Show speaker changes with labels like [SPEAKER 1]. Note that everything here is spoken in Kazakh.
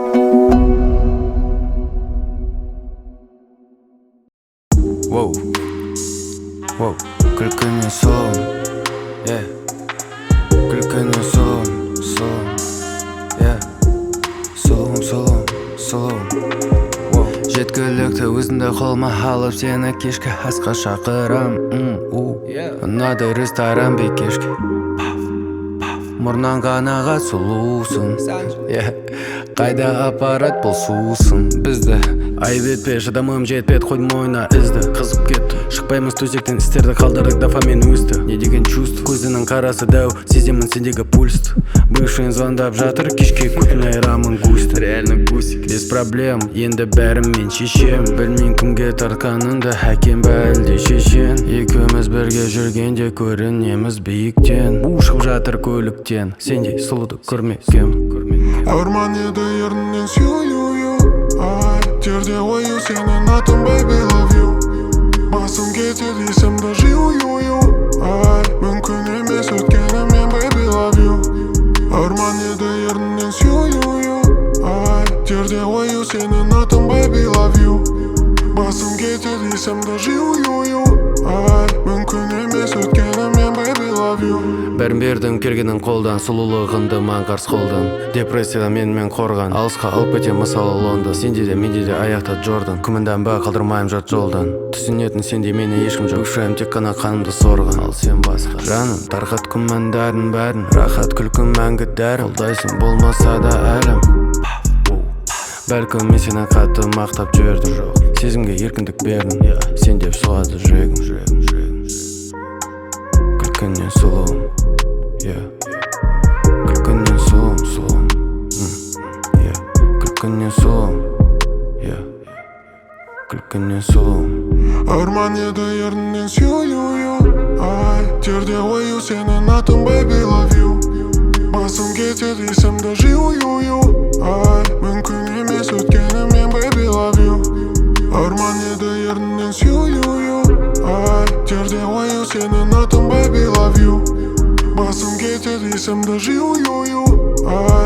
[SPEAKER 1] Wow, wow, күлкіне сұлуым, yeah. Күлкіне сұлуым, yeah. Сұлуым, wow. Жеткілікті өзіңді қолыма алып сені кешкі асқа шақырам, ұнады ресторан бе кешкі. Мұрнан ғанаға сұлусың, yeah. Қайда апарат бұл сусын бізді. Айып етпе, шыдамым жетпет, қойдым ойна ізді. Қызып кетті, шықпаймыз төсектен, істерді қалдырдық, дофамин өсті. Не деген чувство, көзінің қарасы дәу, сеземін сендегі пульсті. Бывшийін звондап жатыр, кешке көтін айрамын густі. Реально гусик, без проблем, енді бәрім мен шешем. Білмейін кімге тартқаныңды, әкем бе әлде шешен. Екеуміз бірге жүргенде көрінеміз биіктен. Шығып жатыр көліктен, сендей сұлуды көрмекем.
[SPEAKER 2] Арман еді ернінен сүйю, ай, жерде ою сенің атың baby love you. Басым кетеді есімді жию, ай, мүмкін емес өткеніммен baby love you. Арман еді ернінен сүйю, ай, жерде ою сенің атың baby love you. Басым кетеді есімді жию, ай, мүмкін емес өткеніммен baby love you.
[SPEAKER 1] Бәрін бердің келгенің қолдан, сұлулығынды маң қарсы қолдан. Депрессиядан менімен қорған, алысқа алып кете мысалы Лондон. Сенде де менде де аяқта Джордан, күмәнданба қалдырмайым жат жолдан. Түсінетін сенде мені ешкім жоқ, өшірем тек қана қанымды сорған. Ал сен басқа жаным, тарқат күмәндарын бәрін, рахат күлкім мәңгі дәрім. Қолдайсың болмаса да әлім, бәлкім мен сені қатты мақтап жүрдім. Сезімге еркіндік бердім, сен деп соғады жүрегім. Күлкіне сұлуым, күлкіне сұлуым, күлкіне сұлуым, күлкіне сұлуым.
[SPEAKER 2] Арман еді ернінен сүйю, ай, жерде ою сенің атың baby love you. Басым кетеді есімді жию, ай, мүмкін емес өткеніммен baby love you. Арман еді ернінен сүйю, ай, жерде ою сенің атың baby love you. Басым кетеді есімді жию, ай,